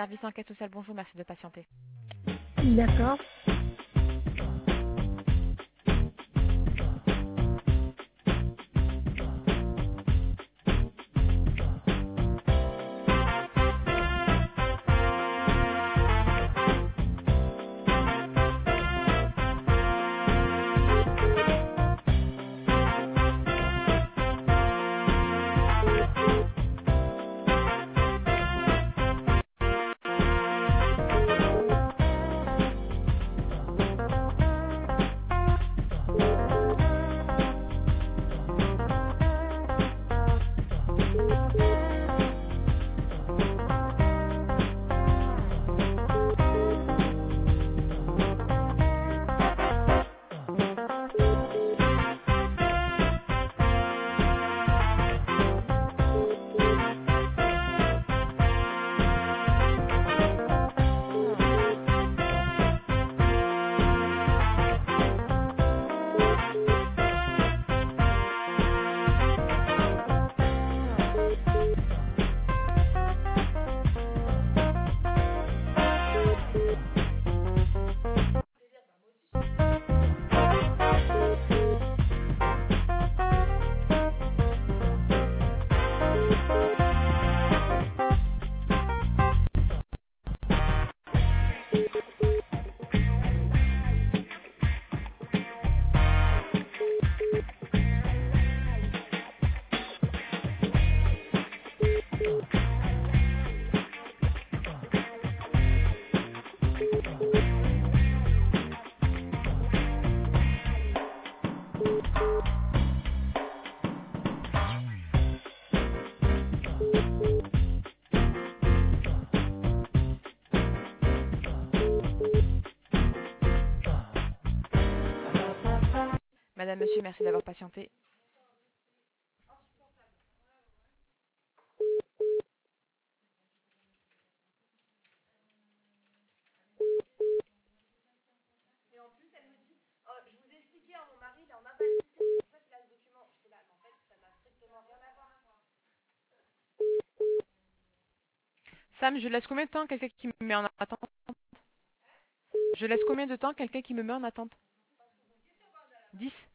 service enquête sociale, bonjour, merci de patienter. D'accord. Madame, monsieur, merci d'avoir patienté. Sam, je laisse combien de temps quelqu'un qui me met en attente? Je laisse combien de temps quelqu'un qui me met en attente? 10.